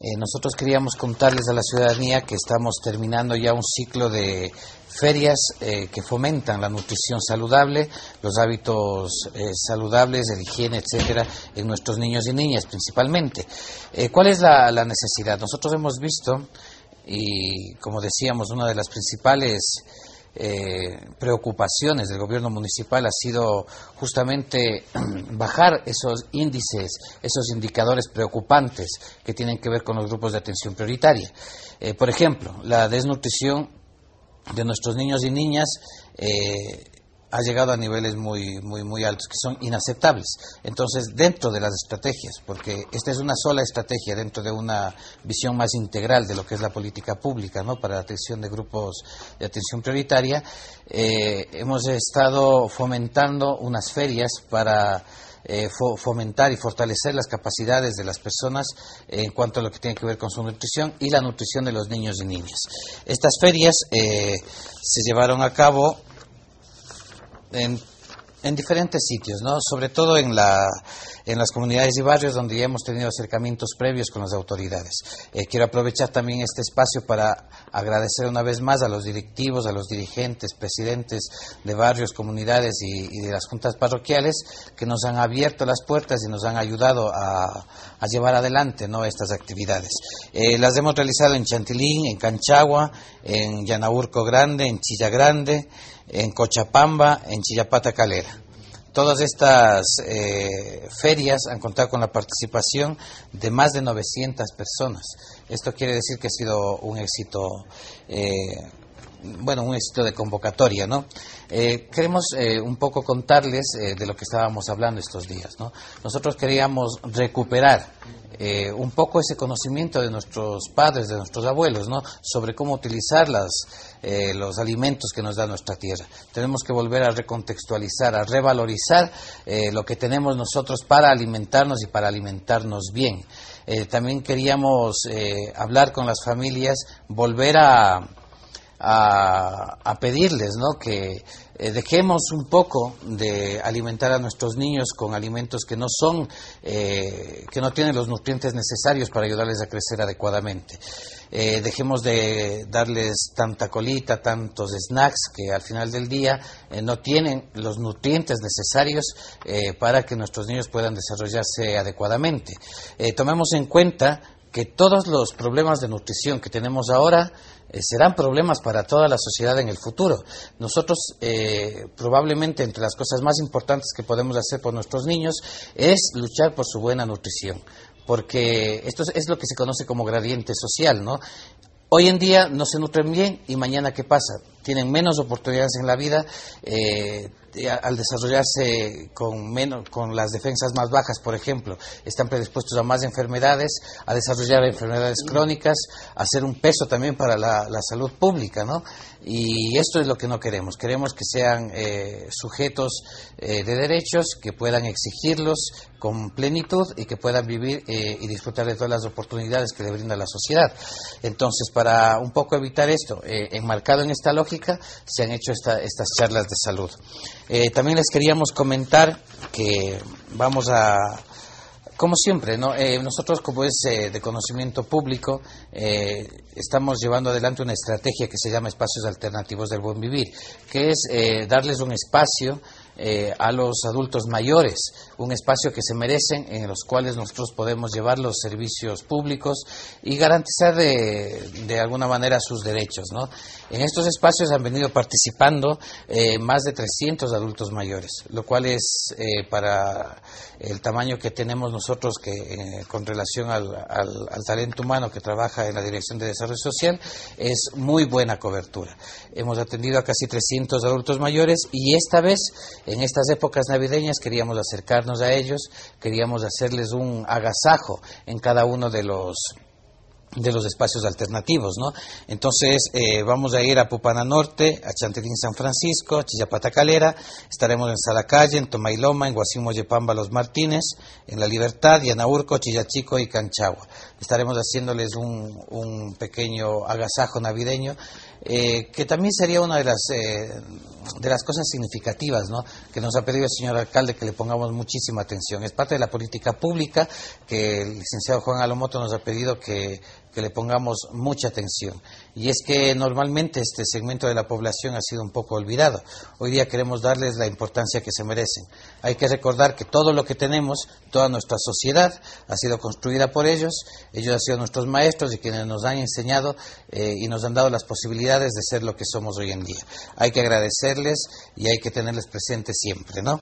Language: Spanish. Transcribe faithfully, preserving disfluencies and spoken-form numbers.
Eh, nosotros queríamos contarles a la ciudadanía que estamos terminando ya un ciclo de ferias eh, que fomentan la nutrición saludable, los hábitos eh, saludables, de higiene, etcétera, en nuestros niños y niñas principalmente. Eh, ¿Cuál es la, la necesidad? Nosotros hemos visto, y como decíamos, una de las principales Eh, preocupaciones del gobierno municipal ha sido justamente bajar esos índices, esos indicadores preocupantes que tienen que ver con los grupos de atención prioritaria. Eh, por ejemplo, la desnutrición de nuestros niños y niñas eh, ha llegado a niveles muy, muy, muy altos, que son inaceptables. Entonces, dentro de las estrategias, porque esta es una sola estrategia dentro de una visión más integral de lo que es la política pública, ¿no?, para la atención de grupos de atención prioritaria, eh, hemos estado fomentando unas ferias para eh, fo fomentar y fortalecer las capacidades de las personas eh, en cuanto a lo que tiene que ver con su nutrición y la nutrición de los niños y niñas. Estas ferias eh, se llevaron a cabo En, en diferentes sitios, ¿no? Sobre todo en, la, en las comunidades y barrios donde ya hemos tenido acercamientos previos con las autoridades. Eh, quiero aprovechar también este espacio para agradecer una vez más a los directivos, a los dirigentes, presidentes de barrios, comunidades y, y de las juntas parroquiales que nos han abierto las puertas y nos han ayudado a, a llevar adelante, ¿no?, estas actividades. Eh, las hemos realizado en Chantilín, en Canchagua, en Yanaurco Grande, en Chilla Grande, en Cochapamba, en Chillapata Calera. Todas estas eh, ferias han contado con la participación de más de novecientas personas. Esto quiere decir que ha sido un éxito, eh, bueno, un éxito de convocatoria, ¿no? Eh, queremos eh, un poco contarles eh, de lo que estábamos hablando estos días, ¿no? Nosotros queríamos recuperar Eh, un poco ese conocimiento de nuestros padres, de nuestros abuelos, ¿no?, sobre cómo utilizar las, eh, los alimentos que nos da nuestra tierra. Tenemos que volver a recontextualizar, a revalorizar eh, lo que tenemos nosotros para alimentarnos y para alimentarnos bien. Eh, también queríamos eh, hablar con las familias, volver a, a, a pedirles, ¿no?, que Eh, dejemos un poco de alimentar a nuestros niños con alimentos que no son, eh, que no tienen los nutrientes necesarios para ayudarles a crecer adecuadamente. Eh, dejemos de darles tanta colita, tantos snacks que al final del día eh, no tienen los nutrientes necesarios eh, para que nuestros niños puedan desarrollarse adecuadamente. Eh, tomemos en cuenta que todos los problemas de nutrición que tenemos ahora eh, serán problemas para toda la sociedad en el futuro. Nosotros eh, probablemente entre las cosas más importantes que podemos hacer por nuestros niños es luchar por su buena nutrición, porque esto es, es lo que se conoce como gradiente social, ¿no? Hoy en día no se nutren bien y mañana ¿qué pasa? Tienen menos oportunidades en la vida, eh, al desarrollarse con, menos, con las defensas más bajas, por ejemplo, están predispuestos a más enfermedades, a desarrollar enfermedades crónicas, a ser un peso también para la, la salud pública, ¿no? Y esto es lo que no queremos. Queremos que sean eh, sujetos eh, de derechos, que puedan exigirlos con plenitud y que puedan vivir eh, y disfrutar de todas las oportunidades que le brinda la sociedad. Entonces, para un poco evitar esto, eh, enmarcado en esta lógica, se han hecho esta, estas charlas de salud. Eh, también les queríamos comentar que vamos a, como siempre, ¿no? Eh, nosotros, como es eh, de conocimiento público, eh, estamos llevando adelante una estrategia que se llama Espacios Alternativos del Buen Vivir, que es eh, darles un espacio eh, a los adultos mayores, un espacio que se merecen, en los cuales nosotros podemos llevar los servicios públicos y garantizar de, de alguna manera sus derechos, ¿no? En estos espacios han venido participando eh, más de trescientos adultos mayores, lo cual es eh, para el tamaño que tenemos nosotros que eh, con relación al, al, al talento humano que trabaja en la Dirección de Desarrollo Social, es muy buena cobertura. Hemos atendido a casi trescientos adultos mayores y esta vez, en estas épocas navideñas, queríamos acercarnos a ellos, queríamos hacerles un agasajo en cada uno de los de los espacios alternativos, ¿no? Entonces eh, vamos a ir a Pupana Norte, a Chantilín San Francisco, a Chillapata Calera, estaremos en Salacalle, en Tomailoma, en Guasín Moyepamba Los Martínez, en La Libertad, Yanaurco, Chillachico y Canchagua. Estaremos haciéndoles un, un pequeño agasajo navideño eh, que también sería una de las eh, de las cosas significativas, ¿no?, que nos ha pedido el señor alcalde que le pongamos muchísima atención. Es parte de la política pública que el licenciado Juan Alomoto nos ha pedido que, que le pongamos mucha atención. Y es que normalmente este segmento de la población ha sido un poco olvidado. Hoy día queremos darles la importancia que se merecen. Hay que recordar que todo lo que tenemos, toda nuestra sociedad, ha sido construida por ellos. Ellos han sido nuestros maestros y quienes nos han enseñado eh, y nos han dado las posibilidades de ser lo que somos hoy en día. Hay que agradecerles y hay que tenerles presentes siempre, ¿no?